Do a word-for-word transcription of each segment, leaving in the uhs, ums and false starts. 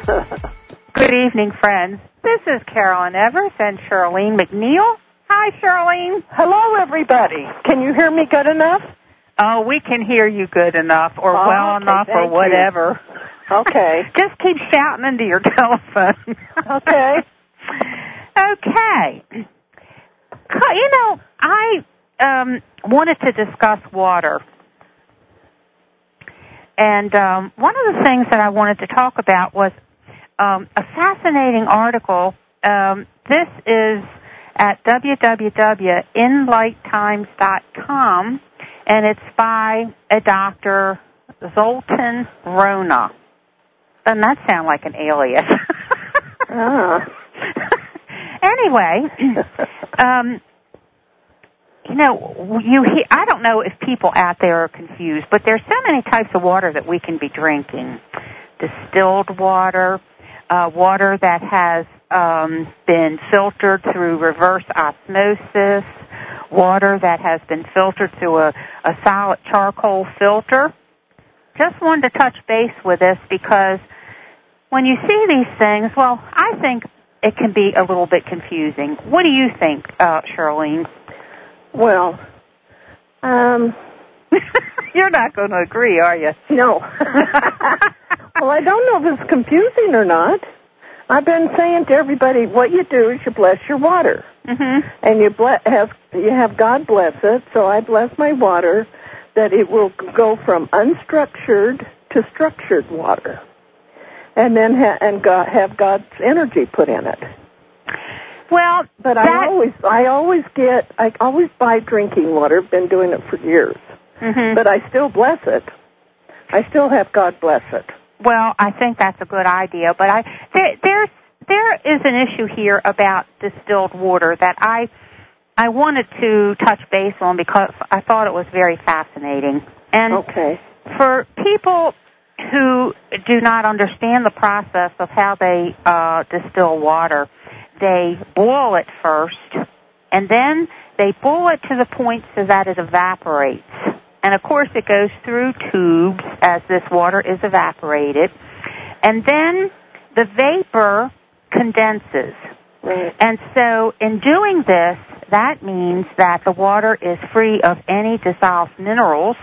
Good evening, friends. This is Carolyn Evers and Charlene McNeil. Hi, Charlene. Hello, everybody. Can you hear me good enough? Oh, we can hear you good enough or oh, well okay, enough or whatever. You. Okay. Just keep shouting into your telephone. Okay. Okay. You know, I um, wanted to discuss water. And um, one of the things that I wanted to talk about was um, a fascinating article. Um, this is at w w w dot inlight times dot com, and it's by a Doctor Zoltan Rona. Doesn't that sound like an alias? Ah. Anyway, um, you know, you he- I don't know if people out there are confused, but there's so many types of water that we can be drinking. Distilled water, uh, water that has um, been filtered through reverse osmosis, water that has been filtered through a, a solid charcoal filter. Just wanted to touch base with this because when you see these things, well, I think it can be a little bit confusing. What do you think, uh, Charlene? Well, um... You're not going to agree, are you? No. Well, I don't know if it's confusing or not. I've been saying to everybody, what you do is you bless your water. Mm-hmm. And you ble- have you have God bless it, so I bless my water that it will go from unstructured to structured water. And then ha- and God, have God's energy put in it. Well, but that... I always I always get I always buy drinking water. Been doing it for years. Mm-hmm. But I still bless it. I still have God bless it. Well, I think that's a good idea, but I there there's there is an issue here about distilled water that I I wanted to touch base on because I thought it was very fascinating. And okay. For people who do not understand the process of how they uh, distill water, they boil it first, and then they boil it to the point so that it evaporates. And, of course, it goes through tubes as this water is evaporated. And then the vapor condenses. Right. And so in doing this, that means that the water is free of any dissolved minerals.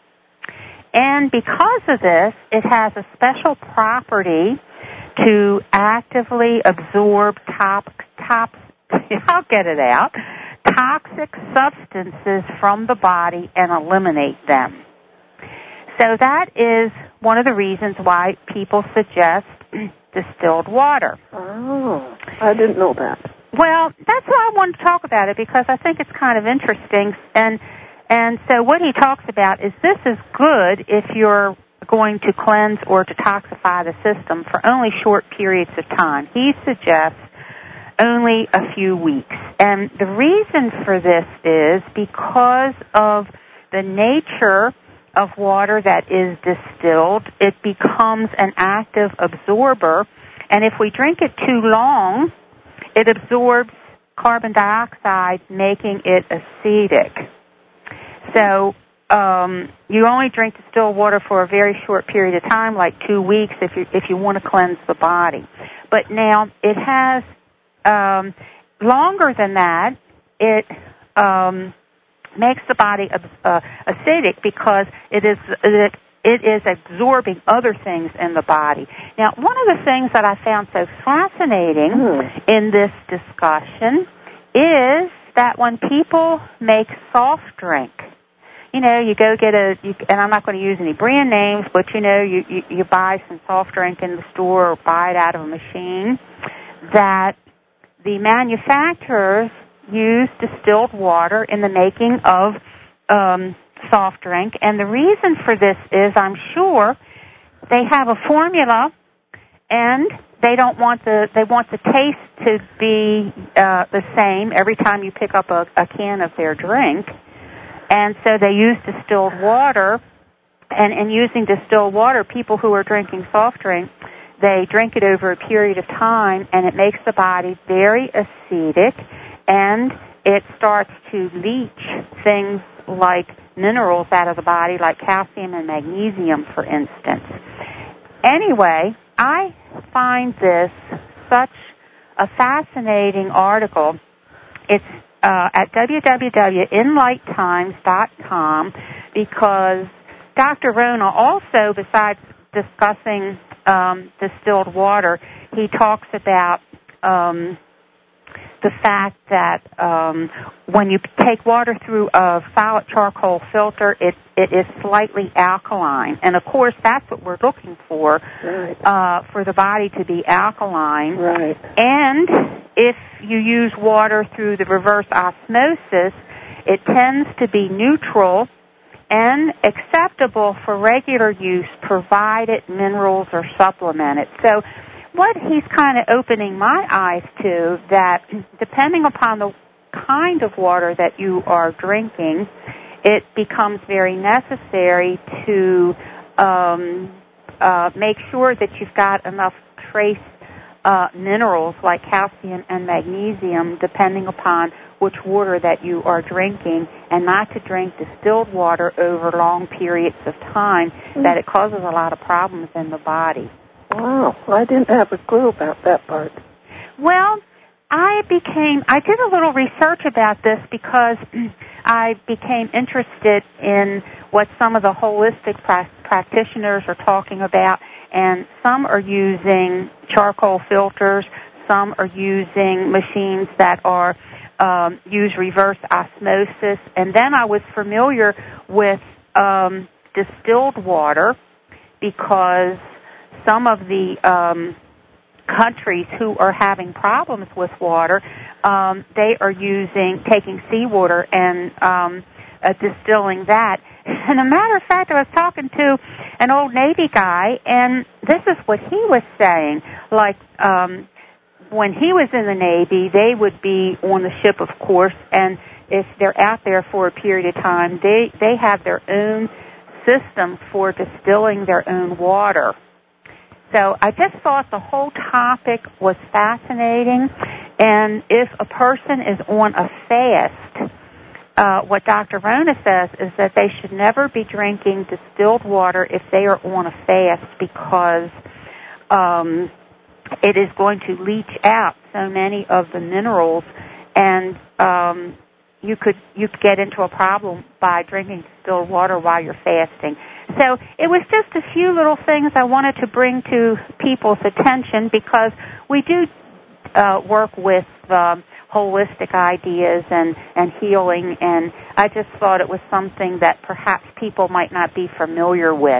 And because of this, it has a special property to actively absorb top, top, I'll get it out, toxic substances from the body and eliminate them. So that is one of the reasons why people suggest distilled water. Oh, I didn't know that. Well, that's why I wanted to talk about it because I think it's kind of interesting. And and so what he talks about is this is good if you're going to cleanse or detoxify the system for only short periods of time. He suggests only a few weeks. And the reason for this is because of the nature of water that is distilled, it becomes an active absorber. And if we drink it too long, it absorbs carbon dioxide, making it acidic. So um, you only drink distilled water for a very short period of time, like two weeks, if you if you want to cleanse the body. But now it has Um, longer than that, it um, makes the body uh, acidic because it is it, it is absorbing other things in the body. Now, one of the things that I found so fascinating mm. in this discussion is that when people make soft drink, you know, you go get a, you, and I'm not going to use any brand names, but you know, you, you, you buy some soft drink in the store or buy it out of a machine, that the manufacturers use distilled water in the making of um, soft drink, and the reason for this is, I'm sure, they have a formula, and they don't want the they want the taste to be uh, the same every time you pick up a, a can of their drink, and so they use distilled water. And in using distilled water, people who are drinking soft drink, they drink it over a period of time, and it makes the body very acidic, and it starts to leach things like minerals out of the body, like calcium and magnesium, for instance. Anyway, I find this such a fascinating article. It's uh, at w w w dot inlight times dot com because Doctor Rona also, besides discussing um, distilled water, he talks about um, the fact that um, when you take water through a solid charcoal filter, it, it is slightly alkaline. And, of course, that's what we're looking for, right. uh, for the body to be alkaline. Right. And if you use water through the reverse osmosis, it tends to be neutral and acceptable for regular use, provided minerals are supplemented. So what he's kind of opening my eyes to, that depending upon the kind of water that you are drinking, it becomes very necessary to um, uh, make sure that you've got enough trace uh, minerals like calcium and magnesium, depending upon which water that you are drinking, and not to drink distilled water over long periods of time, mm. that it causes a lot of problems in the body. Wow, I didn't have a clue about that part. Well, I became, I did a little research about this because I became interested in what some of the holistic pra- practitioners are talking about, and some are using charcoal filters, some are using machines that are um, use reverse osmosis, and then I was familiar with um, distilled water because some of the um, countries who are having problems with water, um, they are using, taking seawater and um, uh, distilling that. And a matter of fact, I was talking to an old Navy guy, and this is what he was saying. Like, um, when he was in the Navy, they would be on the ship, of course, and if they're out there for a period of time, they, they have their own system for distilling their own water. So I just thought the whole topic was fascinating, and if a person is on a fast, uh, what Doctor Rona says is that they should never be drinking distilled water if they are on a fast, because um, it is going to leach out so many of the minerals, and um, you could you could get into a problem by drinking distilled water while you're fasting. So it was just a few little things I wanted to bring to people's attention, because we do uh, work with um, holistic ideas and, and healing, and I just thought it was something that perhaps people might not be familiar with.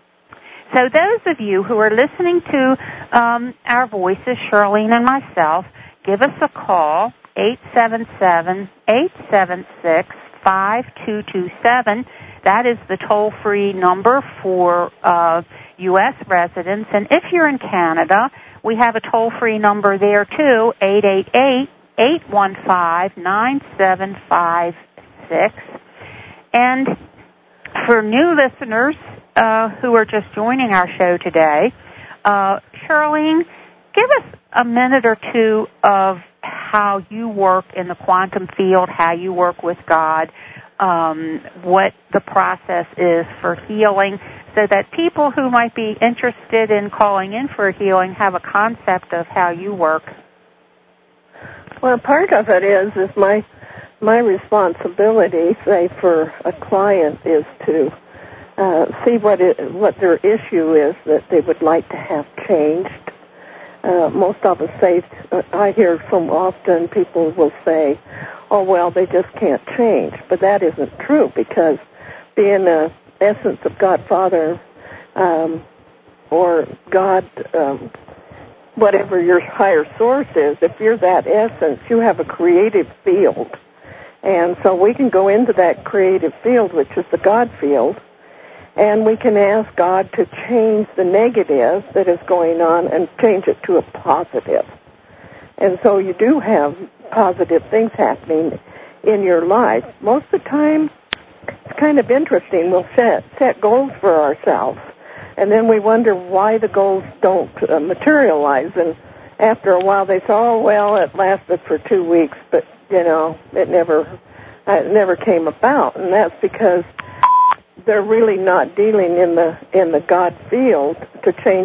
So those of you who are listening to um, our voices, Charlene and myself, give us a call, eight seven seven, eight seven six, five two two seven. That is the toll-free number for uh, U S residents. And if you're in Canada, we have a toll-free number there, too, eight eight eight, eight one five, nine seven five six. And for new listeners uh, who are just joining our show today, uh, Charlene, give us a minute or two of how you work in the quantum field, how you work with God, Um, what the process is for healing, so that people who might be interested in calling in for healing have a concept of how you work. Well, part of it is is my my responsibility, say, for a client, is to uh, see what it, what their issue is that they would like to have changed. Uh, most of us say, uh, I hear so often people will say, oh, well, they just can't change. But that isn't true, because being the essence of God Father um, or God, um, whatever your higher source is, if you're that essence, you have a creative field. And so we can go into that creative field, which is the God field, and we can ask God to change the negative that is going on and change it to a positive. And so you do have positive things happening in your life. Most of the time, it's kind of interesting. We'll set, set goals for ourselves, and then we wonder why the goals don't uh, materialize. And after a while, they say, oh, well, it lasted for two weeks, but, you know, it never, it never came about. And that's because they're really not dealing in the in the God field to change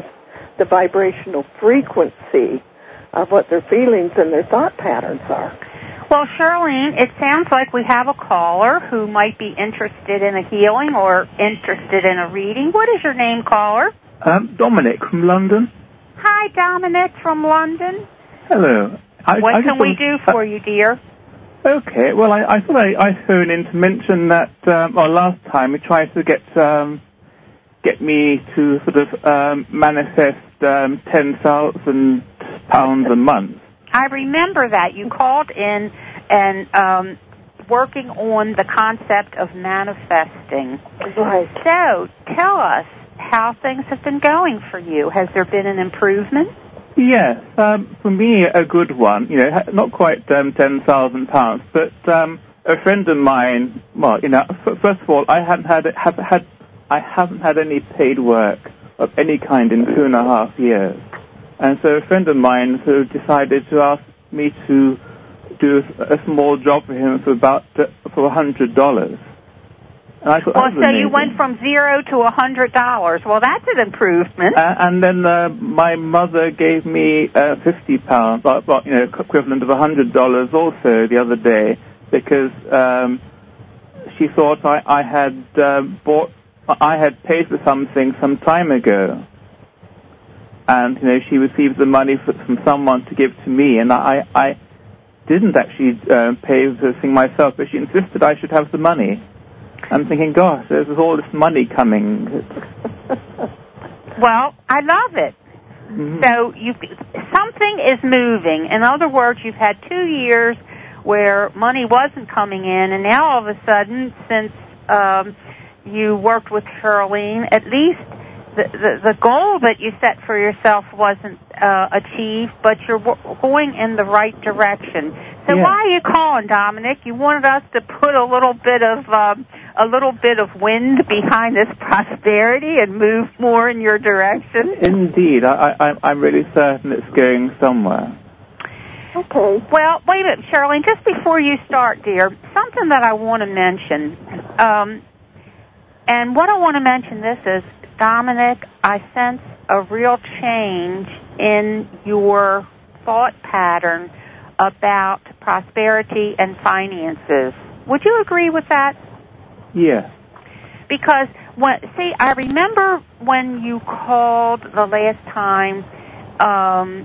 the vibrational frequency of what their feelings and their thought patterns are. Well, Charlene, it sounds like we have a caller who might be interested in a healing or interested in a reading. What is your name, caller? Um, Dominic from London. Hi, Dominic from London. Hello. I, what I can we do for uh, you, dear? Okay. Well, I, I thought I, I'd phone in to mention that, um, well, last time we tried to get um, get me to sort of um, manifest um, ten thousand pounds a month. I remember that. You called in and um, working on the concept of manifesting. Right. So tell us how things have been going for you. Has there been an improvement? Yes, um, for me, a good one. You know, not quite um, ten thousand pounds, but um, a friend of mine. Well, you know, f- first of all, I hadn't had have had I haven't had any paid work of any kind in two and a half years, and so a friend of mine who decided to ask me to do a small job for him for about uh, for a hundred dollars. Well, so you went from zero to a hundred dollars. Well, that's an improvement. Uh, and then uh, my mother gave me uh, fifty pounds, well, well, you know, equivalent of a hundred dollars, also the other day, because um, she thought I, I had uh, bought, I had paid for something some time ago, and you know, she received the money for, from someone to give to me, and I, I didn't actually uh, pay for the thing myself, but she insisted I should have the money. I'm thinking, gosh, there's all this money coming. Well, I love it. Mm-hmm. So you, something is moving. In other words, you've had two years where money wasn't coming in, and now all of a sudden, since um, you worked with Charlene, at least the, the, the goal that you set for yourself wasn't uh, achieved, but you're w- going in the right direction. So yeah. Why are you calling, Dominic? You wanted us to put a little bit of um, a little bit of wind behind this prosperity and move more in your direction? Indeed. I, I, I'm really certain it's going somewhere. Okay. Well, wait a minute, Charlene. Just before you start, dear, something that I want to mention. Um, and what I want to mention this is, Dominic, I sense a real change in your thought pattern about prosperity and finances. Would you agree with that? Yeah. Because, when, see, I remember when you called the last time, um,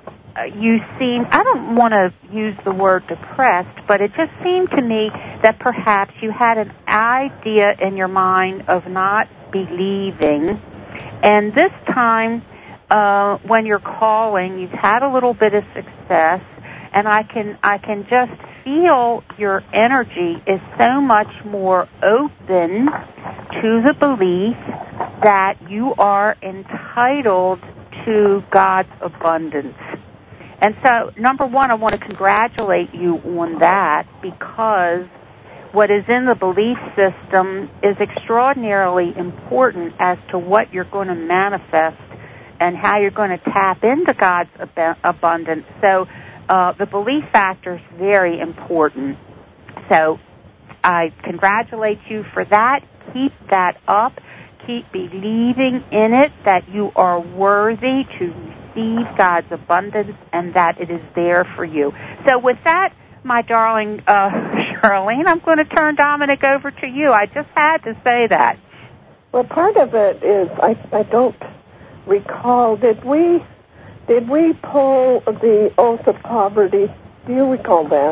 you seemed, I don't want to use the word depressed, but it just seemed to me that perhaps you had an idea in your mind of not believing. And this time, uh, when you're calling, you've had a little bit of success, and I can I can just feel your energy is so much more open to the belief that you are entitled to God's abundance. And so, number one, I want to congratulate you on that, because what is in the belief system is extraordinarily important as to what you're going to manifest and how you're going to tap into God's ab- abundance. So uh, the belief factor is very important. So I congratulate you for that. Keep that up. Keep believing in it, that you are worthy to receive God's abundance and that it is there for you. So with that, my darling uh, Charlene, I'm going to turn Dominic over to you. I just had to say that. Well, part of it is I, I don't recall. Did we did we pull the oath of poverty? Do you recall that?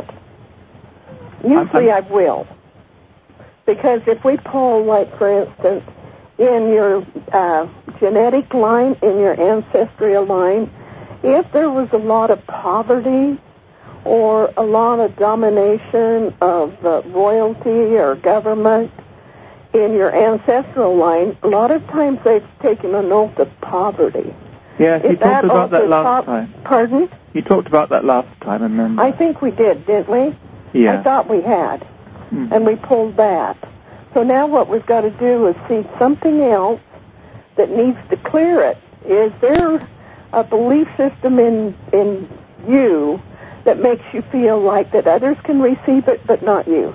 Usually I will, because if we pull, like for instance, in your uh, genetic line, in your ancestral line, if there was a lot of poverty or a lot of domination of uh, royalty or government in your ancestral line, a lot of times they've taken an oath of poverty. Yes, you If talked that about that last po- time. Pardon? You talked about that last time, I remember. I think we did, didn't we? Yeah. I thought we had. Hmm. And we pulled that. So now what we've got to do is see something else that needs to clear it. Is there a belief system in in you that makes you feel like that others can receive it but not you?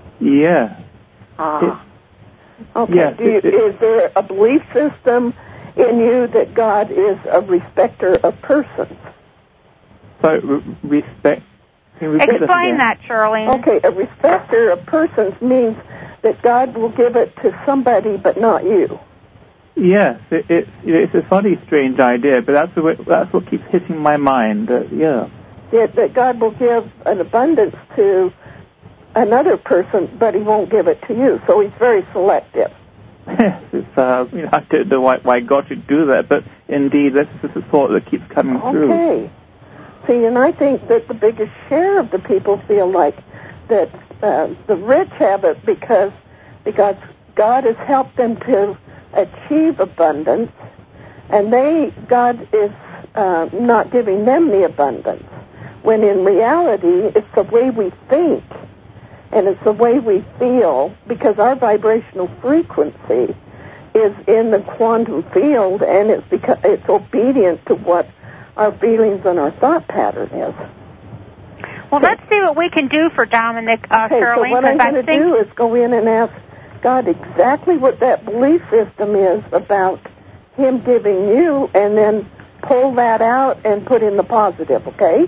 Yeah. Ah. It, okay. yes, do you, it, it, is there a belief system in you that God is a respecter of persons. So, re- respect... Explain that, Charlene. Okay, a respecter of persons means that God will give it to somebody but not you. Yes, it, it, it's a funny, strange idea, but that's, the way, that's what keeps hitting my mind, uh, yeah. That, that God will give an abundance to another person, but he won't give it to you, so he's very selective. Yes, it's, uh, you know, I don't know why, why God should do that, but indeed, that's just a thought that keeps coming okay. through. Okay. See, and I think that the biggest share of the people feel like that uh, the rich have it because because God has helped them to achieve abundance, and they God is uh, not giving them the abundance. When in reality, it's the way we think, and it's the way we feel, because our vibrational frequency is in the quantum field, and it's because it's obedient to what our feelings and our thought pattern is. Well, so, let's see what we can do for Dominic, uh, okay, Charlene. So what I'm going to think... do is go in and ask God exactly what that belief system is about him giving you, and then pull that out and put in the positive, okay?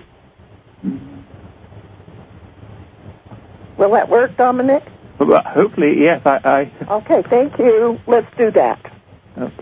Will that work, Dominic? Well, hopefully, yes. I, I... Okay, thank you. Let's do that. Okay.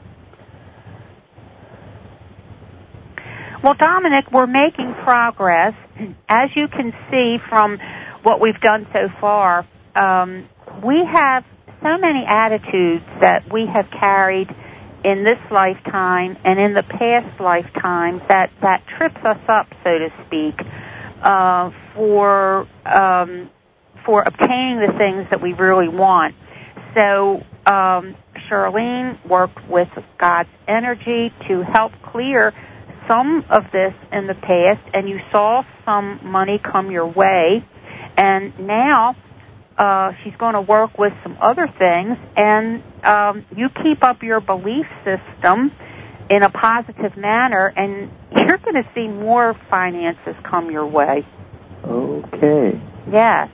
Well, Dominic, we're making progress. As you can see from what we've done so far, um, we have so many attitudes that we have carried in this lifetime and in the past lifetimes that, that trips us up, so to speak, uh, for um, for obtaining the things that we really want. So um, Charlene worked with God's energy to help clear some of this in the past, and you saw some money come your way, and now uh, she's going to work with some other things, and um, you keep up your belief system in a positive manner, and you're going to see more finances come your way. Okay. Yes.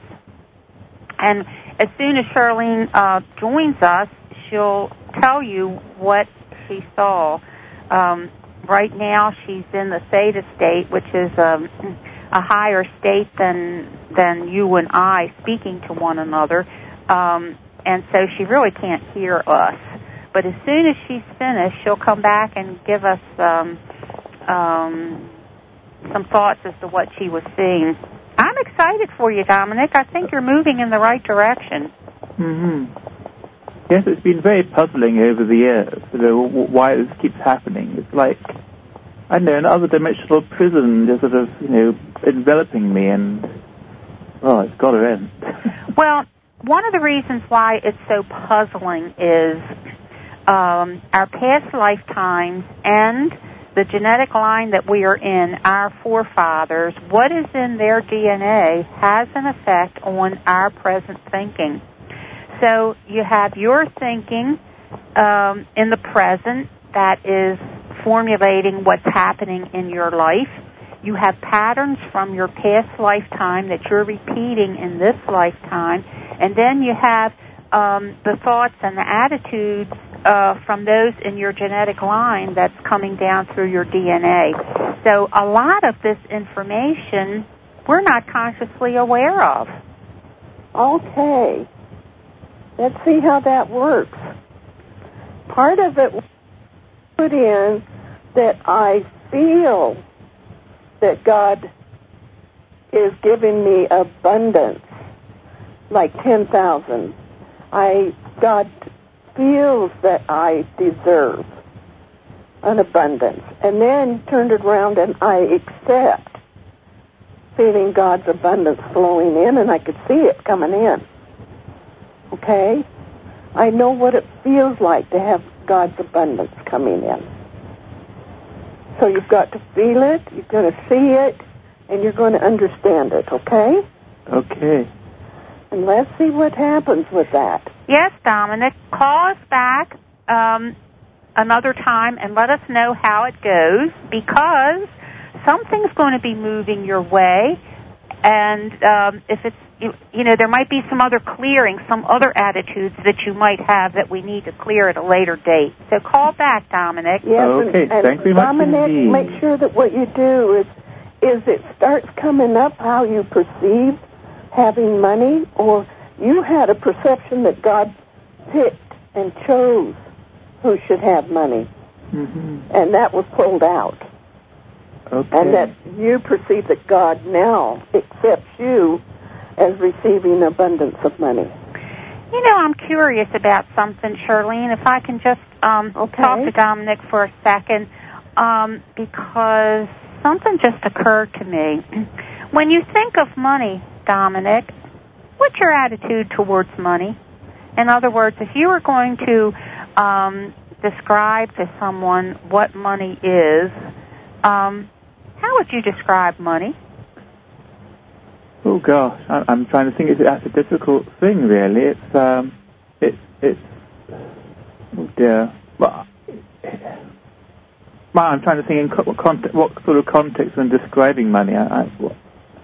And as soon as Charlene uh, joins us, she'll tell you what she saw. Um, Right now, she's in the theta state, which is um, a higher state than than you and I speaking to one another, um, and so she really can't hear us. But as soon as she's finished, she'll come back and give us um, um, some thoughts as to what she was seeing. I'm excited for you, Dominic. I think you're moving in the right direction. Mm-hmm. Yes, it's been very puzzling over the years, you know, why this keeps happening. It's like, I don't know, an other dimensional prison just sort of, you know, enveloping me, and, oh, it's got to end. Well, one of the reasons why it's so puzzling is um, our past lifetimes and the genetic line that we are in, our forefathers, what is in their D N A has an effect on our present thinking. So you have your thinking um, in the present that is formulating what's happening in your life. You have patterns from your past lifetime that you're repeating in this lifetime. And then you have um, the thoughts and the attitudes uh, from those in your genetic line that's coming down through your D N A. So a lot of this information we're not consciously aware of. Okay. Let's see how that works. Part of it put in that I feel that God is giving me abundance, like ten thousand. I God feels that I deserve an abundance. And then turned it around and I accept feeling God's abundance flowing in, and I could see it coming in. Okay? I know what it feels like to have God's abundance coming in. So you've got to feel it, you're going to see it, and you're going to understand it, okay? Okay. And let's see what happens with that. Yes, Dominic. Call us back um, another time and let us know how it goes, because something's going to be moving your way, and um, if it's you, you know, there might be some other clearing, some other attitudes that you might have that we need to clear at a later date. So call back, Dominic. Yes, okay, and, and thank you Dominic, much indeed. make sure that what you do is, is it starts coming up how you perceive having money, or you had a perception that God picked and chose who should have money, mm-hmm. and that was pulled out. Okay. And that you perceive that God now accepts you as receiving abundance of money. You know, I'm curious about something, Charlene, if I can just um, okay. talk to Dominic for a second, um, because something just occurred to me. When you think of money, Dominic, what's your attitude towards money? In other words, if you were going to um, describe to someone what money is, um, how would you describe money? Oh gosh, I, I'm trying to think. It's, that's a difficult thing, really. It's um, it's it's oh dear. Well, well, I'm trying to think in co- what, context, what sort of context when describing money. I I, what,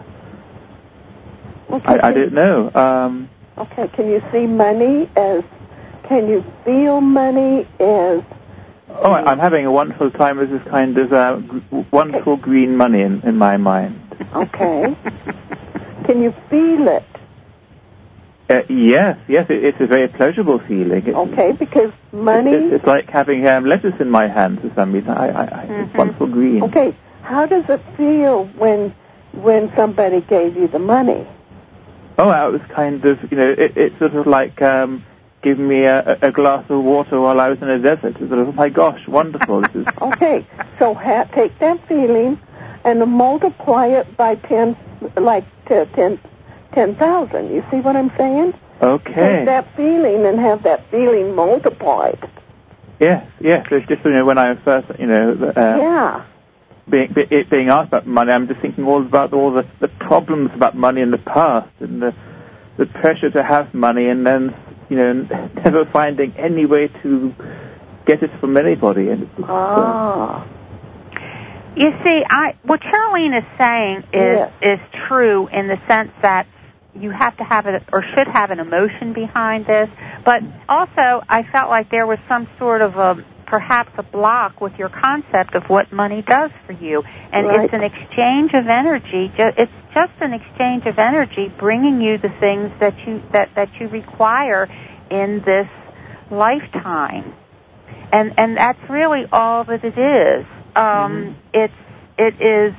okay. I, I don't know. Um, okay, can you see money as? Can you feel money as? Oh, I'm having a wonderful time with this kind of uh, g- wonderful okay. green money in, in my mind. Okay. Can you feel it? Uh, yes, yes, it, it's a very pleasurable feeling. It's, okay, because money... It's, it's like having um, lettuce in my hand for some reason. I, I, I, mm-hmm. It's wonderful green. Okay, how does it feel when when somebody gave you the money? Oh, it was kind of, you know, it, it's sort of like... Um, give me a, a glass of water while I was in a desert. It's sort of, oh my gosh, wonderful. This is okay, so ha- take that feeling and multiply it by ten, like uh, ten, ten thousand. You see what I'm saying? Okay. Take that feeling and have that feeling multiplied. Yes, yes. It's just, you know, when I was first, you know, uh, yeah. being, be, it being asked about money, I'm just thinking all about all the, the problems about money in the past and the the pressure to have money and then, you know, never finding any way to get it from anybody. And ah. You see, I what Charlene is saying is yes. is true in the sense that you have to have it or should have an emotion behind this, but also I felt like there was some sort of a perhaps a block with your concept of what money does for you, and right. it's an exchange of energy. It's just an exchange of energy, bringing you the things that you that, that you require in this lifetime, and and that's really all that it is. Um, mm-hmm. It's it is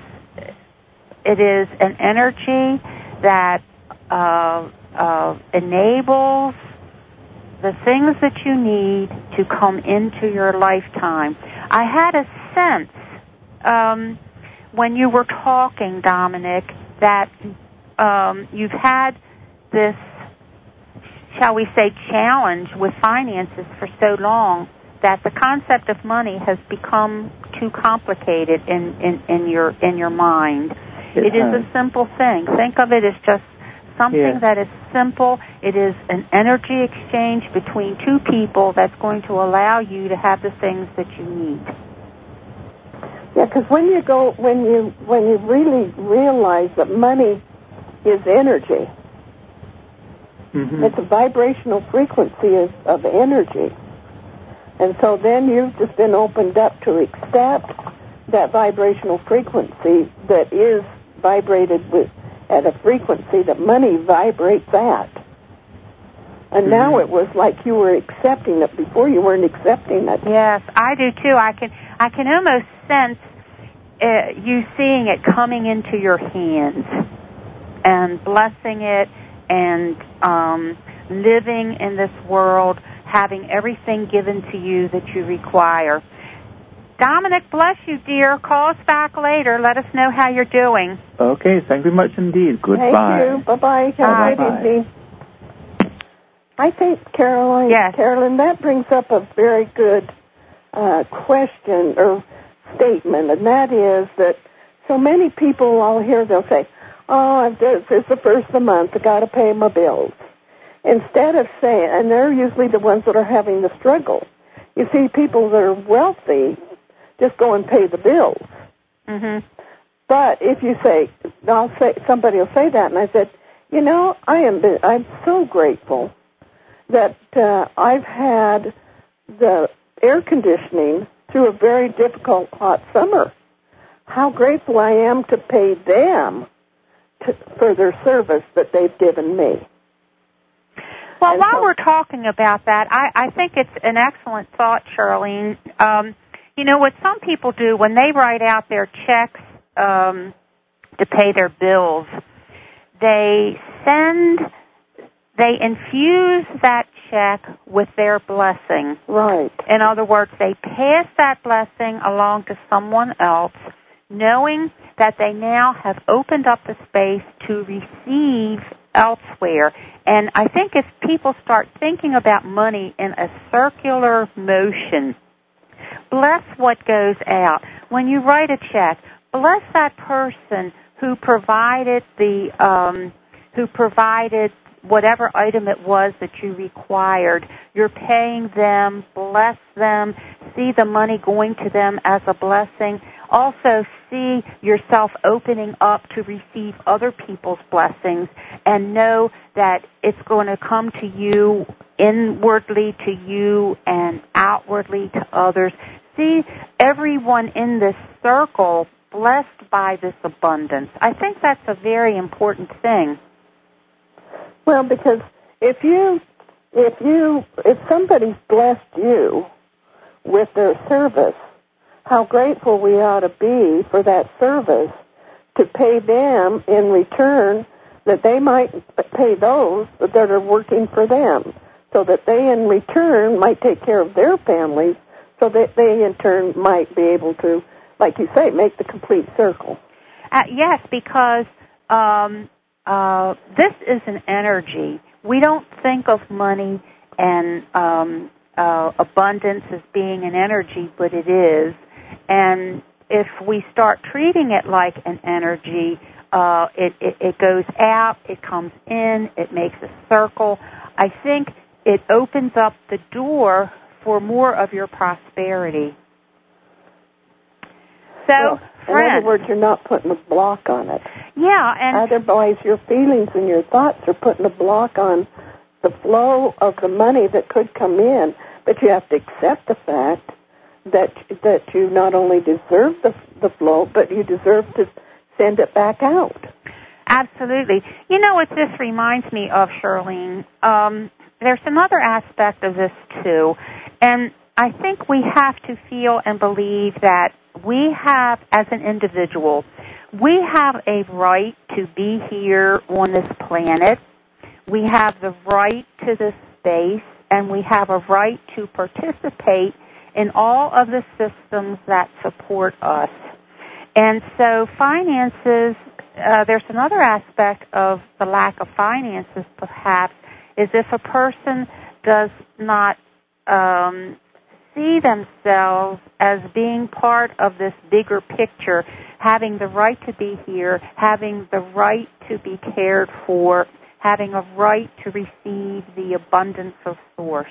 it is an energy that uh, uh, enables the things that you need to come into your lifetime. I had a sense um, when you were talking, Dominic, that um, you've had this, shall we say, challenge with finances for so long that the concept of money has become too complicated in, in, in your in your mind. It, it is a simple thing. Think of it as just something yeah. that is simple. It is an energy exchange between two people that's going to allow you to have the things that you need. Yeah, because when you go, when you when you really realize that money is energy, mm-hmm. it's a vibrational frequency of, of energy, and so then you've just been opened up to accept that vibrational frequency that is vibrated with at a frequency that money vibrates at. And mm-hmm. now it was like you were accepting it. Before you weren't accepting it. Yes, I do too. I can I can almost sense uh, you seeing it coming into your hands and blessing it and um, living in this world, having everything given to you that you require. Dominic, bless you, dear. Call us back later. Let us know how you're doing. Okay, thank you much indeed. Goodbye. Thank you. Bye-bye. Have a good evening. I think, Caroline, yes. Carolyn, that brings up a very good uh, question or statement, and that is that so many people I'll hear, they'll say, oh, this is the first of the month, I've got to pay my bills. Instead of saying, and they're usually the ones that are having the struggle. You see, people that are wealthy just go and pay the bills. Mm-hmm. But if you say, I'll say, somebody will say that, and I said, You know, I am I'm so grateful that uh, I've had the air conditioning through a very difficult hot summer. How grateful I am to pay them to, for their service that they've given me. Well, and while so, we're talking about that, I, I think it's an excellent thought, Charlene. Um, you know, what some people do when they write out their checks um, to pay their bills, they send, they infuse that check with their blessing. Right. In other words, they pass that blessing along to someone else, knowing that they now have opened up the space to receive elsewhere. And I think if people start thinking about money in a circular motion, bless what goes out. When you write a check, bless that person who provided the um, who provided whatever item it was that you required. You're paying them, bless them, see the money going to them as a blessing. Also see yourself opening up to receive other people's blessings and know that it's going to come to you inwardly to you and outwardly to others. See everyone in this circle blessed by this abundance. I think that's a very important thing. Well, because if you, if you, if somebody's blessed you with their service, how grateful we ought to be for that service to pay them in return that they might pay those that are working for them, so that they in return might take care of their families, so that they in turn might be able to, like you say, make the complete circle. Uh, yes, because um, uh, this is an energy. We don't think of money and um, uh, abundance as being an energy, but it is. And if we start treating it like an energy, uh, it, it, it goes out, it comes in, it makes a circle. I think it opens up the door for more of your prosperity. So, well, in friends, other words, you're not putting a block on it. Yeah, and otherwise your feelings and your thoughts are putting a block on the flow of the money that could come in. But you have to accept the fact that that you not only deserve the the flow, but you deserve to send it back out. Absolutely. You know what this reminds me of, Charlene? Um, there's another aspect of this, too, and I think we have to feel and believe that we have, as an individual, we have a right to be here on this planet. We have the right to this space, and we have a right to participate in all of the systems that support us. And so finances, uh, there's another aspect of the lack of finances, perhaps, is if a person does not um, see themselves as being part of this bigger picture, having the right to be here, having the right to be cared for, having a right to receive the abundance of source.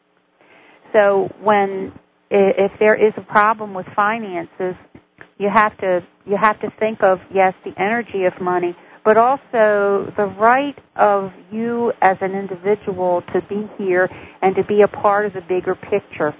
So when, if there is a problem with finances, you have to you have to think of, yes, the energy of money, but also the right of you as an individual to be here and to be a part of the bigger picture.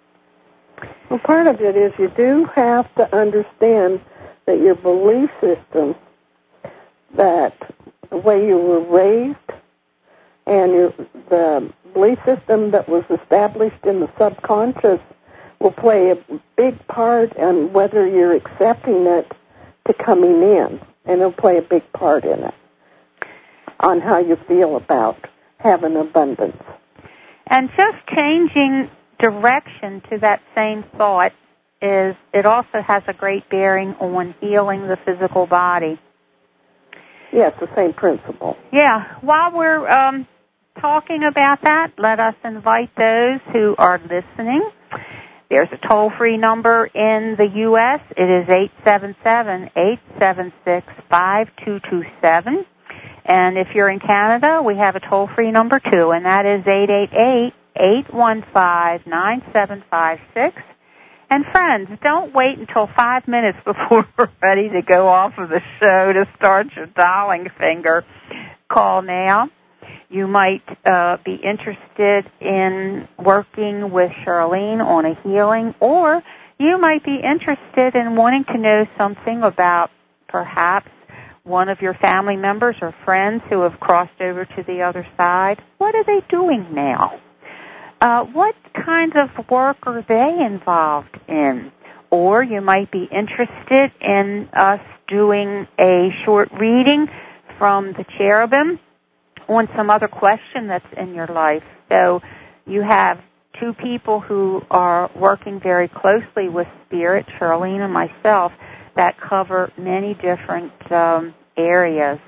Well, part of it is you do have to understand that your belief system, that the way you were raised, and your, the belief system that was established in the subconscious will play a big part in whether you're accepting it to coming in, and it'll play a big part in it, on how you feel about having abundance. And just changing direction to that same thought is, it also has a great bearing on healing the physical body. Yes, the same principle. Yeah. While we're um, talking about that, let us invite those who are listening. There's a toll-free number in the U S It is eight seven seven, eight seven six, five two two seven. And if you're in Canada, we have a toll-free number, too, and that is eight eight eight, eight one five, nine seven five six. And friends, don't wait until five minutes before we're ready to go off of the show to start your dialing finger. call now. You might uh, be interested in working with Charlene on a healing, or you might be interested in wanting to know something about perhaps one of your family members or friends who have crossed over to the other side. What are they doing now? Uh, what kinds of work are they involved in? Or you might be interested in us doing a short reading from the cherubim on some other question that's in your life. So you have two people who are working very closely with Spirit, Charlene and myself, that cover many different um, areas.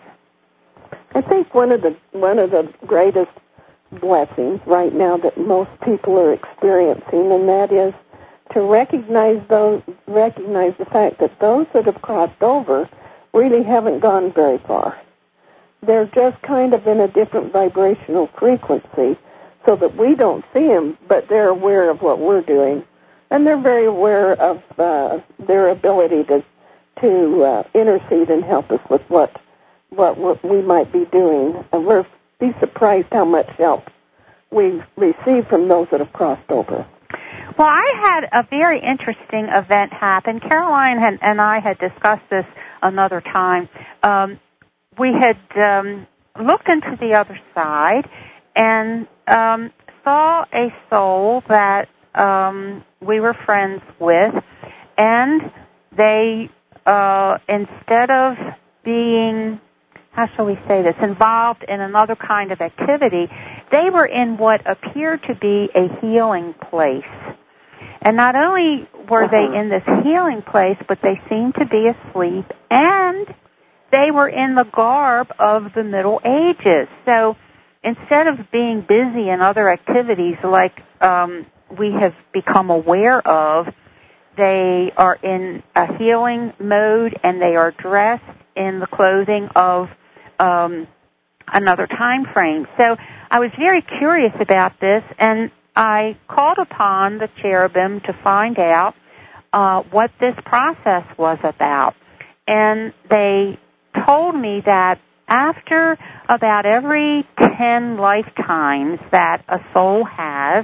I think one of the one of the greatest blessings right now that most people are experiencing, and that is to recognize those recognize the fact that those that have crossed over really haven't gone very far. They're just kind of in a different vibrational frequency, so that we don't see them, but they're aware of what we're doing, and they're very aware of uh, their ability to to uh, intercede and help us with what, what what we might be doing. And we're be surprised how much help we receive from those that have crossed over. Well, I had a very interesting event happen. Caroline had, and I had discussed this another time. Um, we had um, looked into the other side and um, saw a soul that um, we were friends with, and they, uh, instead of being, how shall we say this, involved in another kind of activity, they were in what appeared to be a healing place. And not only were they in this healing place, but they seemed to be asleep, and they were in the garb of the Middle Ages. So instead of being busy in other activities like um, we have become aware of, they are in a healing mode, and they are dressed in the clothing of um, another time frame. So I was very curious about this, and I called upon the cherubim to find out uh, what this process was about. And they told me that after about every ten lifetimes that a soul has,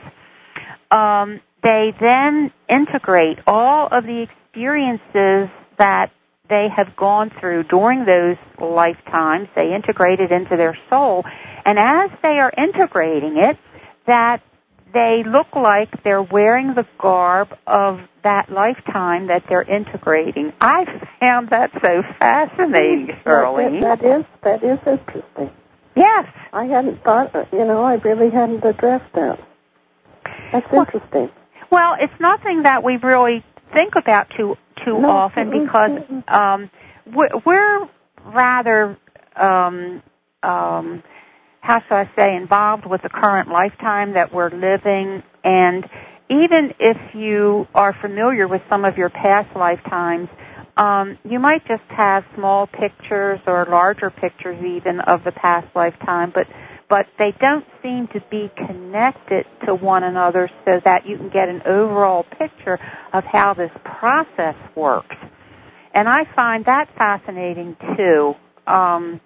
um, they then integrate all of the experiences that they have gone through during those lifetimes. They integrate it into their soul. And as they are integrating it, that they look like they're wearing the garb of that lifetime that they're integrating. I found that so fascinating, Shirley. That, that is that is interesting. Yes. I hadn't thought, you know, I really hadn't addressed that. That's well, interesting. Well, it's nothing that we really think about too too no, often because um, we're, we're rather, um, um, how shall I say, involved with the current lifetime that we're living. And even if you are familiar with some of your past lifetimes, um, you might just have small pictures or larger pictures even of the past lifetime, but but they don't seem to be connected to one another so that you can get an overall picture of how this process works. And I find that fascinating too. Um,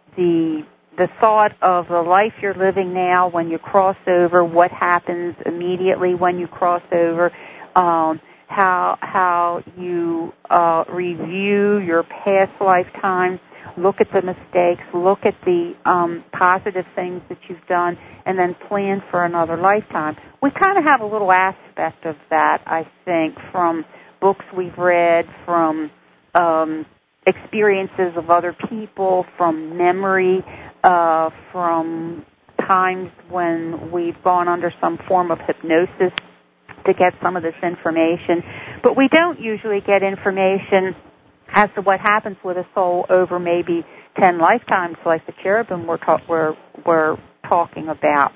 the the thought of the life you're living now when you cross over, what happens immediately when you cross over, um, how how you uh, review your past lifetime, look at the mistakes, look at the um, positive things that you've done, and then plan for another lifetime. We kind of have a little aspect of that, I think, from books we've read, from um, experiences of other people, from memory, uh, from times when we've gone under some form of hypnosis to get some of this information. But we don't usually get information as to what happens with a soul over maybe ten lifetimes, like the cherubim we're, ta- we're, we're talking about.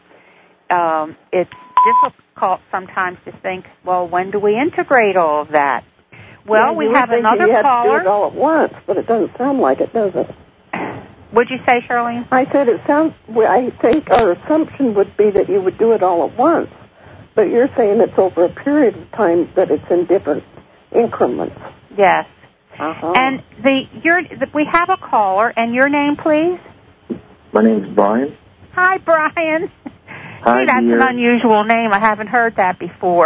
Um, it's difficult sometimes to think, well, when do we integrate all of that? Well, yeah, we have another you caller. Have to do it all at once, but it doesn't sound like it, does it? What'd you say, Charlene? I said it sounds. I think our assumption would be that you would do it all at once, but you're saying it's over a period of time that it's in different increments. Yes. Uh-huh. And the your the, we have a caller, and your name, please. My name's Brian. Hi, Brian. Hi, Gee, that's dear. an unusual name. I haven't heard that before.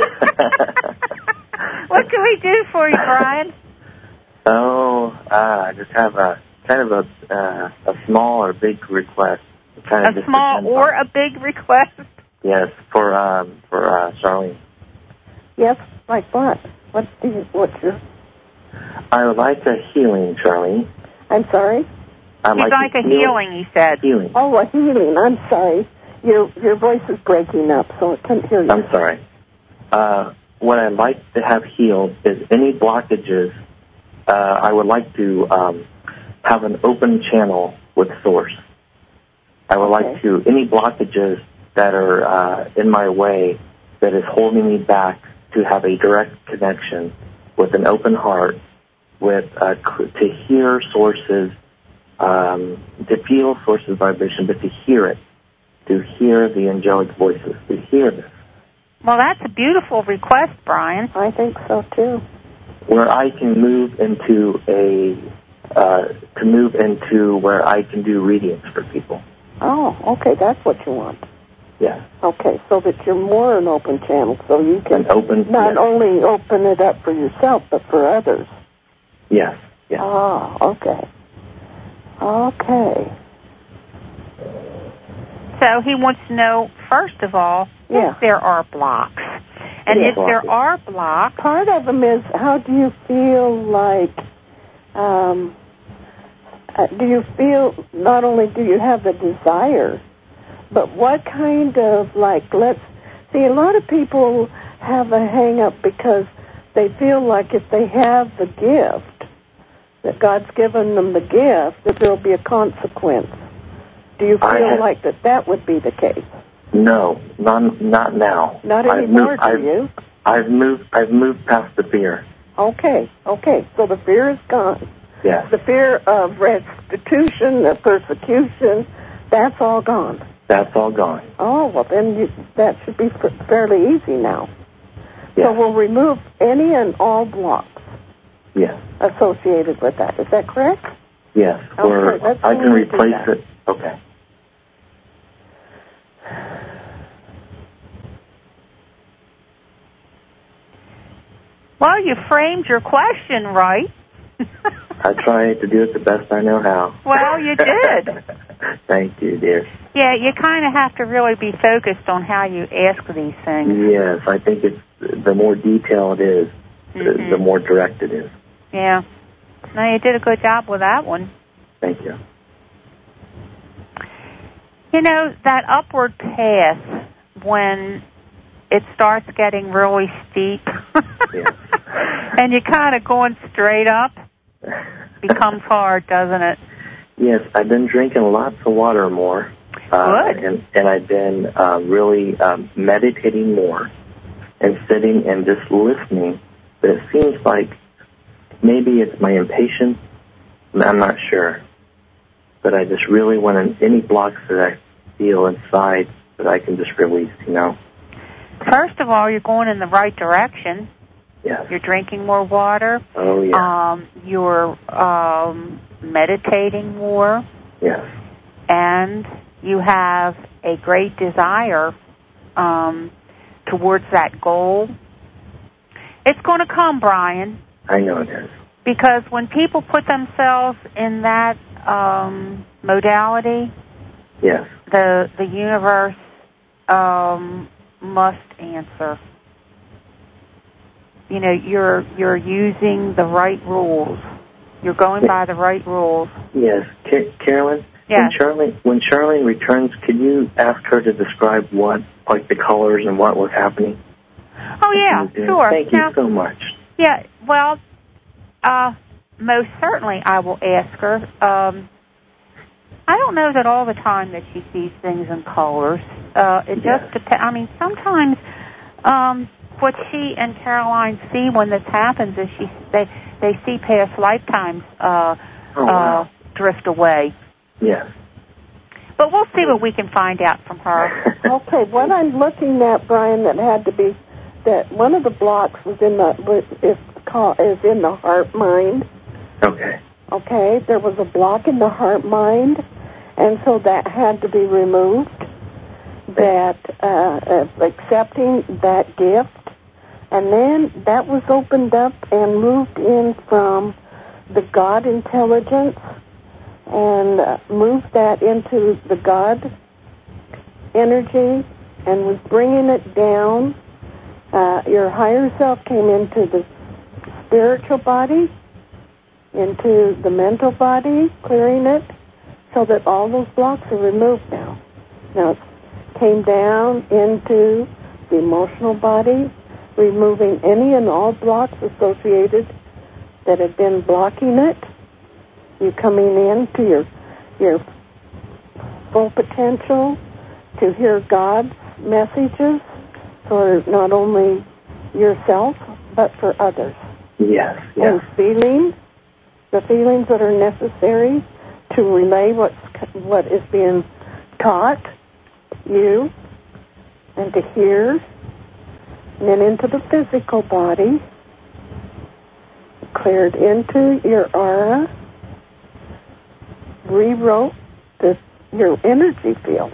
What can we do for you, Brian? Oh, uh, I just have a kind of a uh, a small or big request. Kind of A small or on, a big request? Yes, for um, for uh, Charlene. Yes, like what? What do you, what's your... I would like a healing, Charlene. I'm sorry? I'd He'd like, like a heal- healing, he said. Healing. Oh, a healing. I'm sorry. Your your voice is breaking up, so I couldn't hear you. I'm sorry. Uh, what I'd like to have healed is any blockages. Uh, I would like to um, have an open channel with Source. I would Okay. like to, any blockages that are uh, in my way that is holding me back to have a direct connection with an open heart, with uh, to hear Source's, um, to feel Source's vibration, but to hear it, to hear the angelic voices, to hear this. Well, that's a beautiful request, Brian. I think so, too. Where I can move into a, uh, to move into where I can do readings for people. Oh, okay, that's what you want. Yes. Okay, so that you're more an open channel, so you can An open, not yes. only open it up for yourself, but for others. Yes, yes. Ah, okay. Okay. So he wants to know, first of all, Yeah. if there are blocks. And Yeah. if there are blocks, Part of them is, how do you feel like, um, uh, do you feel, not only do you have the desire, but what kind of, like, let's, see, a lot of people have a hang-up because they feel like if they have the gift, that God's given them the gift, that there will be a consequence. Do you I feel have- like that that would be the case? No, not, not now. Not I've anymore, moved, do I've, you? I've moved, I've moved past the fear. Okay, okay, so the fear is gone. Yes, The fear of restitution, of persecution, that's all gone. that's all gone. Oh, well, then you, that should be f- fairly easy now. Yes, So we'll remove any and all blocks yes, associated with that. Is that correct? yes. Okay, Where let's I go can ahead and do replace that. it. Okay. well, you framed your question right. I try to do it the best I know how. Well, you did. Thank you, dear. Yeah, you kind of have to really be focused on how you ask these things. Yes, I think it's the more detailed it is, Mm-hmm. the, the more direct it is. Yeah. No, you did a good job with that one. Thank you. You know, that upward path, when it starts getting really steep, Yeah. and you're kind of going straight up, becomes hard, doesn't it? Yes, I've been drinking lots of water more. Uh, Good. and, and I've been um, really um, meditating more and sitting and just listening. But it seems like maybe it's my impatience. I'm not sure. But I just really want to, any blocks that I feel inside that I can just release, you know? First of all, you're going in the right direction. Yes. You're drinking more water. Oh, yeah. Um, you're um, meditating more. Yes. And you have a great desire um, towards that goal. It's going to come, Brian. I know it is. Because when people put themselves in that um, modality, Yes. the the universe um, must answer. You know, you're you're using the right rules. You're going by the right rules. Yes. Car- Carolyn, Yes. when Charlene, when Charlene returns, could you ask her to describe what, like the colors and what was happening? Oh, yeah, sure. Thank you Now, so much. yeah, well, uh, most certainly I will ask her. Um, I don't know that all the time that she sees things in colors. Uh, it Yes. just depends. I mean, sometimes um, what she and Caroline see when this happens is she they they see past lifetimes uh, Oh, wow. uh, drift away. Yes. But we'll see what we can find out from her. Okay, what I'm looking at, Brian, that had to be, that one of the blocks was in the, was, is, called, is in the heart mind. Okay. Okay, there was a block in the heart mind, And so that had to be removed, that uh, uh, accepting that gift. And then that was opened up and moved in from the God intelligence and uh, moved that into the God energy and was bringing it down. Uh, your higher self came into the spiritual body, into the mental body, clearing it, so that all those blocks are removed now. Now it came down into the emotional body, removing any and all blocks associated that have been blocking it. You coming in to your your full potential to hear God's messages for not only yourself but for others. Yes, yes. And feeling the feelings that are necessary to relay what's, what is being taught you and to hear, and then into the physical body, cleared into your aura, rewrote the, your energy field,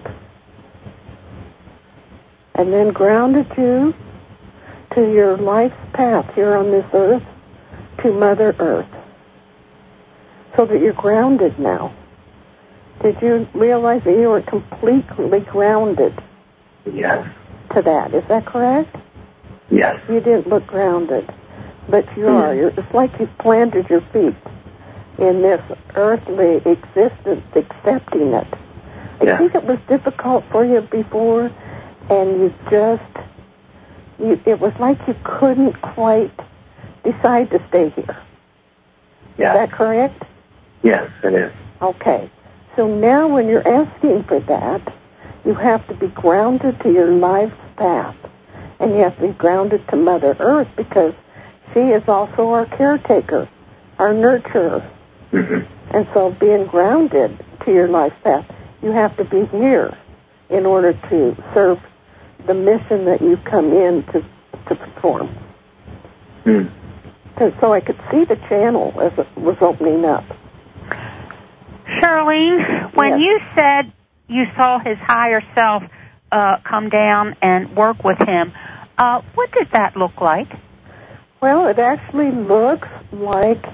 and then grounded you to your life's path here on this earth, to Mother Earth, so that you're grounded now. Did you realize that you were completely grounded? Yes. To that, is that correct? Yes. You didn't look grounded, but you mm. are. You're, it's like you've planted your feet in this earthly existence, accepting it. I yeah. think it was difficult for you before, and you just, you, it was like you couldn't quite decide to stay here. Yeah. Is that correct? Yes, it is. Okay. So now when you're asking for that, you have to be grounded to your life's path. And you have to be grounded to Mother Earth because she is also our caretaker, our nurturer. Mm-hmm. And so being grounded to your life's path, you have to be here in order to serve the mission that you come in to, to perform. Mm. So, so I could see the channel as it was opening up. Charlene, when yes. you said you saw his higher self uh, come down and work with him, uh, what did that look like? Well, it actually looks like,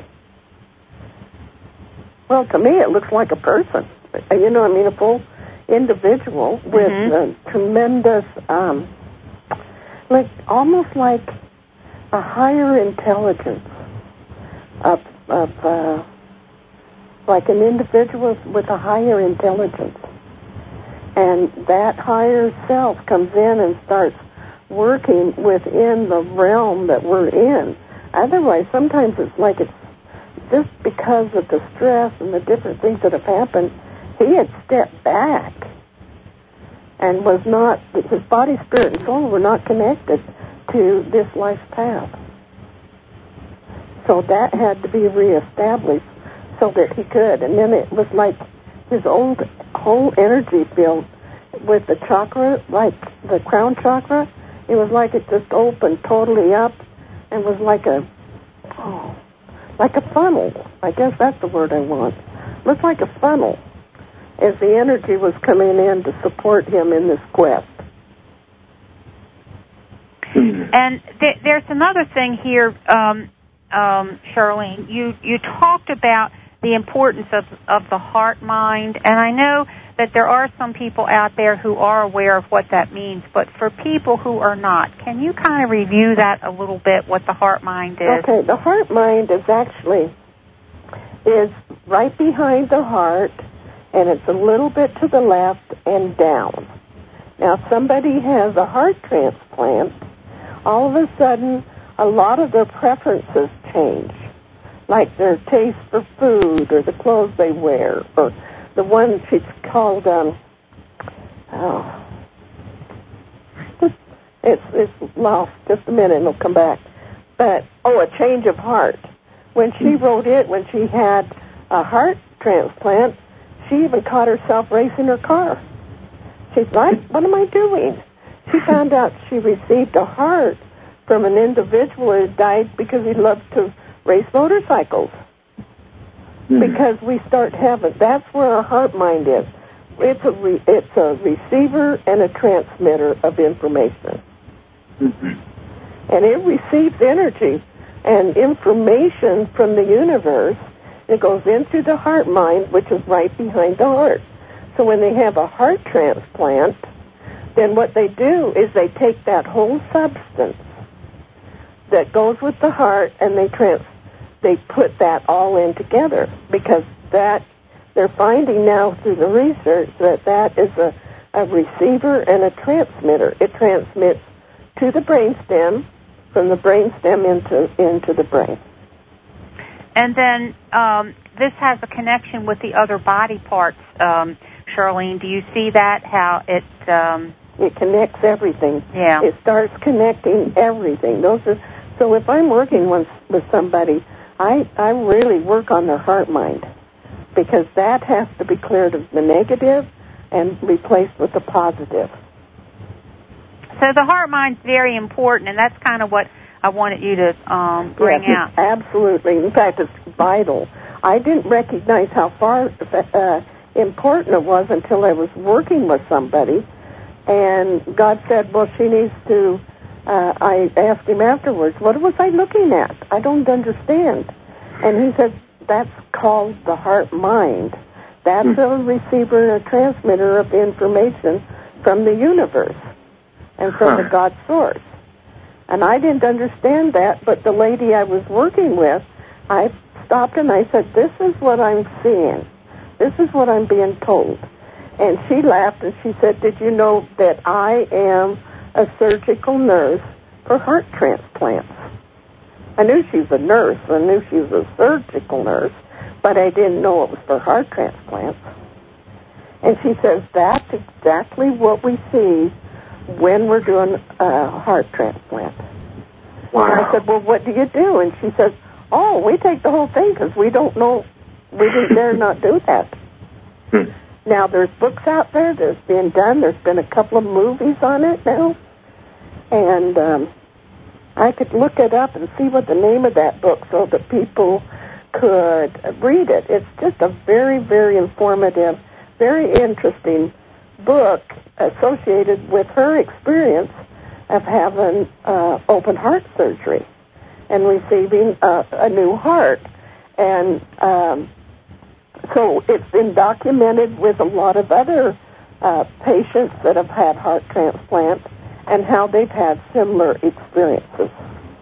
well, to me it looks like a person. You know, I mean, a full individual with mm-hmm. a tremendous, um, like, almost like a higher intelligence of, of uh, like an individual with a higher intelligence. And that higher self comes in and starts working within the realm that we're in. Otherwise, sometimes it's like it's just because of the stress and the different things that have happened, he had stepped back and was not, his body, spirit, and soul were not connected to this life's path. So that had to be reestablished so that he could. And then it was like his old whole energy field with the chakra, like the crown chakra, it was like it just opened totally up and was like a, oh, like a funnel. I guess that's the word I want. Looked like a funnel as the energy was coming in to support him in this quest. And th- there's another thing here, um, um, Charlene. You you talked about the importance of, of the heart mind, and I know that there are some people out there who are aware of what that means, but for people who are not, can you kind of review that a little bit, what the heart mind is? Okay, the heart mind is actually, is right behind the heart, and it's a little bit to the left and down. Now, if somebody has a heart transplant, all of a sudden, a lot of their preferences change, like their taste for food or the clothes they wear, or the one she's called, um, oh, it's, it's lost. Just a minute, and it'll come back. But, oh, a change of heart. When she wrote it, when she had a heart transplant, she even caught herself racing her car. She's like, what am I doing? She found out she received a heart from an individual who died because he loved to race motorcycles. Mm. Because we start having, that's where our heart mind is. it's a re, it's a receiver and a transmitter of information, Mm-hmm. and it receives energy and information from the universe. It goes into the heart mind, which is right behind the heart. So when they have a heart transplant, then what they do is they take that whole substance that goes with the heart and they trans they put that all in together, because that they're finding now through the research that that is a, a receiver and a transmitter. It transmits to the brainstem, from the brainstem into into the brain. And then um, this has a connection with the other body parts. Um, Charlene, do you see that, how it... Um, it connects everything. Yeah. It starts connecting everything. Those are, so if I'm working with, with somebody, I, I really work on their heart mind, because that has to be cleared of the negative and replaced with the positive. So the heart mind's very important, and that's kind of what I wanted you to um, bring yes, out. Absolutely. In fact, it's vital. I didn't recognize how far uh, important it was until I was working with somebody, and God said, well, she needs to, uh, I asked him afterwards, what was I looking at? I don't understand. And he said, that's called the heart mind. That's mm. a receiver and a transmitter of information from the universe and from huh. the God source. And I didn't understand that, but the lady I was working with, I stopped and I said, this is what I'm seeing. This is what I'm being told. And she laughed and she said, did you know that I am a surgical nurse for heart transplants? I knew she was a nurse. I knew she was a surgical nurse, but I didn't know it was for heart transplants. And she says, that's exactly what we see when we're doing a heart transplant. Wow. And I said, well, what do you do? And she says, oh, we take the whole thing because we don't know, we didn't dare not do that. Hmm. Now, there's books out there that's been done. There's been a couple of movies on it now. And um, I could look it up and see what the name of that book so that people could read it. It's just a very, very informative, very interesting book associated with her experience of having uh, open heart surgery and receiving a, a new heart. And um, so it's been documented with a lot of other uh, patients that have had heart transplants and how they've had similar experiences.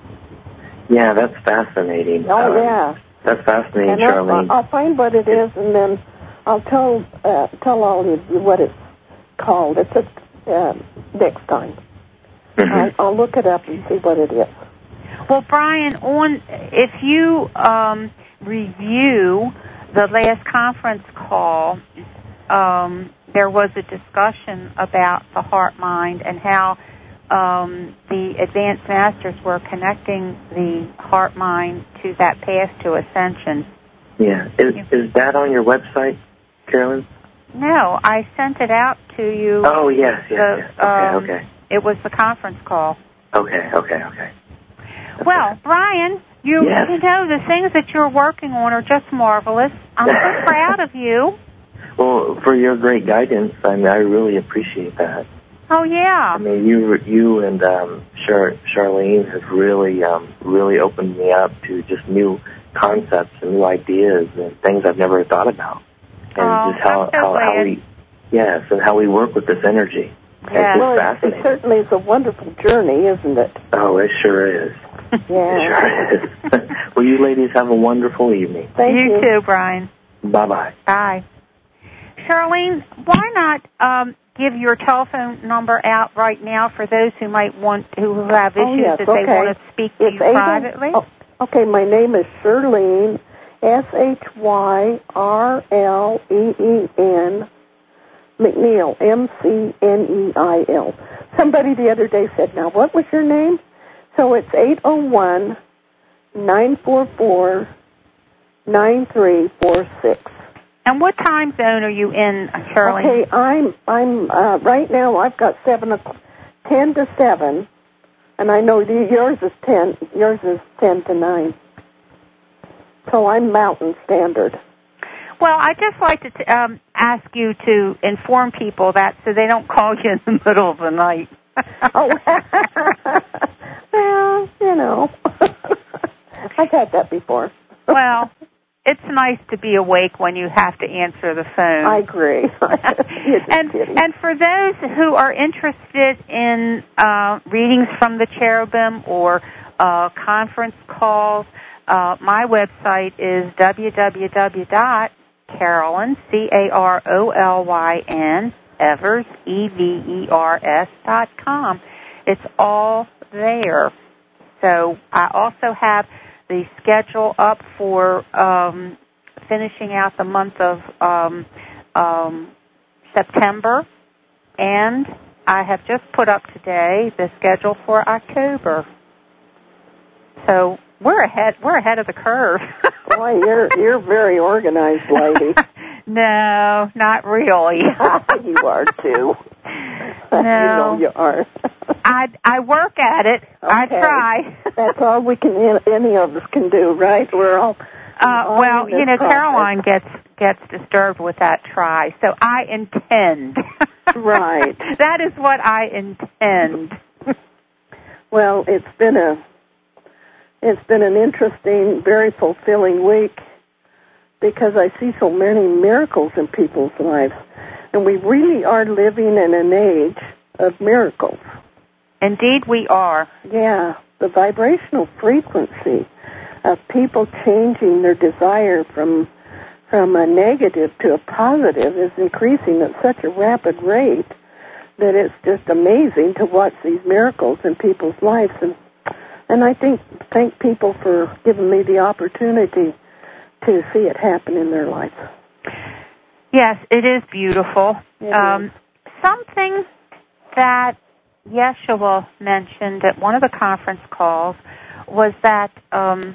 Yeah, that's fascinating. Oh, um, yeah. That's fascinating, and Charlene. I'll, I'll find what it is, and then I'll tell uh, tell all of you what it's called. It's a, uh, next time. Mm-hmm. I'll, I'll look it up and see what it is. Well, Brian, on if you um, review the last conference call, um, there was a discussion about the heart mind and how um, the advanced masters were connecting the heart mind to that path to ascension. Yeah. Is, is that on your website, Carolyn? No, I sent it out to you. Oh, yes, yes, the, yes. Okay, um, okay. It was the conference call. Okay, okay, okay. Well, okay. Brian, you, yes. you know, the things that you're working on are just marvelous. I'm so proud of you. Well, for your great guidance, I mean, I really appreciate that. Oh, yeah. I mean, you you and um, Char- Charlene have really, um, really opened me up to just new concepts and new ideas and things I've never thought about. And oh, just how, I'm so how, glad. how we, yes, and how we work with this energy. Yes. It's Well, fascinating. it certainly is a wonderful journey, isn't it? Oh, it sure is. Yeah. It sure is. Well, you ladies have a wonderful evening. Thank you. You too, Brian. Bye-bye. Bye. Charlene, why not um, give your telephone number out right now for those who might want, who have issues oh, yes, that okay. they want to speak to it's you privately? Oh, okay, my name is Shirlene, S H Y R L E E N, McNeil, M C N E I L. Somebody the other day said, now, what was your name? So it's eight oh one, nine four four, nine three four six. And what time zone are you in, Charlene? Okay, I'm I'm uh, right now. I've got seven, o'clock, ten to seven, and I know the, yours is ten. Yours is ten to nine. So I'm Mountain Standard. Well, I'd just like to t- um, ask you to inform people that so they don't call you in the middle of the night. Oh, well, you know, I've had that before. Well, it's nice to be awake when you have to answer the phone. I agree. and and for those who are interested in uh, readings from the cherubim or uh, conference calls, uh, my website is w w w dot carolyn, C A R O L Y N, Evers, E V E R S dot com. It's all there. So I also have the schedule up for um, finishing out the month of um, um, September, and I have just put up today the schedule for October. So we're ahead. We're ahead of the curve. Boy, you're you're very organized, lady. No, not really. You are too. No, you know you are. I I work at it. Okay. I try. That's all we can. Any of us can do, right? We're all. Uh, all well, you know, process. Caroline gets gets disturbed with that try, so I intend. Right. That is what I intend. Well, it's been a it's been an interesting, very fulfilling week because I see so many miracles in people's lives, and we really are living in an age of miracles. Indeed, we are. Yeah, the vibrational frequency of people changing their desire from from a negative to a positive is increasing at such a rapid rate that it's just amazing to watch these miracles in people's lives. And and I think thank people for giving me the opportunity to see it happen in their lives. Yes, it is beautiful. It um, is. Something that Yeshua mentioned at one of the conference calls was that um,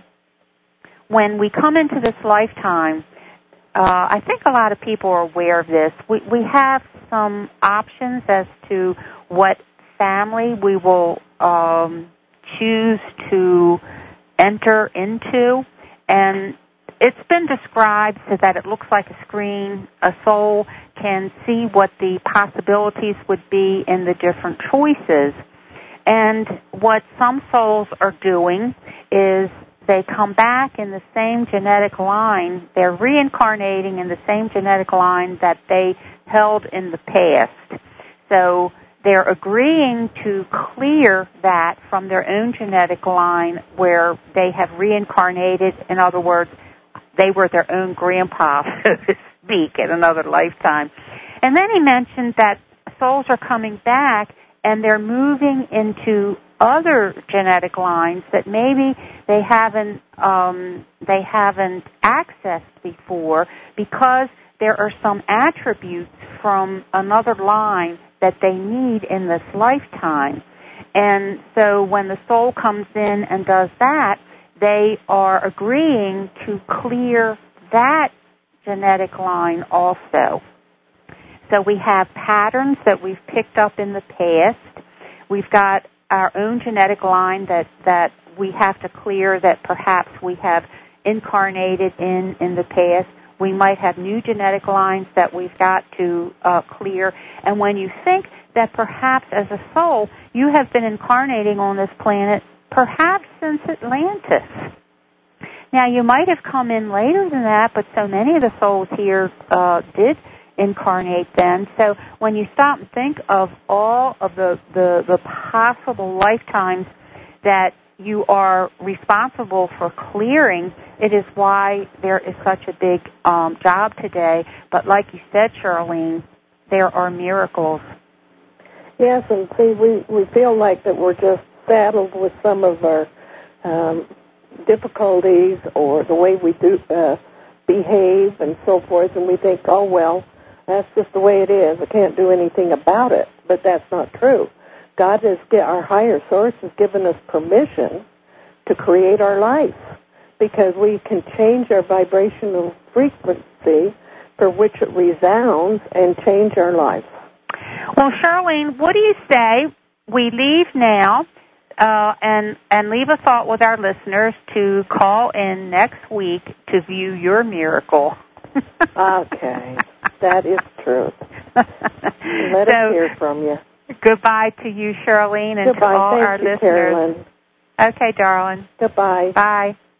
when we come into this lifetime, uh, I think a lot of people are aware of this. We, we have some options as to what family we will um, choose to enter into, and it's been described so that it looks like a screen. A soul can see what the possibilities would be in the different choices. And what some souls are doing is they come back in the same genetic line. They're reincarnating in the same genetic line that they held in the past. So they're agreeing to clear that from their own genetic line where they have reincarnated. In other words, they were their own grandpa, so to speak, in another lifetime. And then he mentioned that souls are coming back and they're moving into other genetic lines that maybe they haven't um, they haven't accessed before because there are some attributes from another line that they need in this lifetime. And so when the soul comes in and does that, they are agreeing to clear that genetic line also. So we have patterns that we've picked up in the past. We've got our own genetic line that, that we have to clear that perhaps we have incarnated in in the past. We might have new genetic lines that we've got to uh, clear. And when you think that perhaps as a soul you have been incarnating on this planet perhaps since Atlantis. Now, you might have come in later than that, but so many of the souls here uh, did incarnate then. So when you stop and think of all of the, the, the possible lifetimes that you are responsible for clearing, it is why there is such a big um, job today. But like you said, Charlene, there are miracles. Yes, and see, we, we feel like that we're just saddled with some of our um, difficulties or the way we do uh, behave and so forth, and we think, oh, well, that's just the way it is. I can't do anything about it. But that's not true. God has, our higher source has given us permission to create our life because we can change our vibrational frequency for which it resounds and change our life. Well, Charlene, what do you say we leave now uh, and, and leave a thought with our listeners to call in next week to view your miracle? Okay, that is truth. Let so, us hear from you. Goodbye to you, Charlene, and goodbye. to all Thank our you, listeners. Carolyn. Okay, darling. Goodbye. Bye.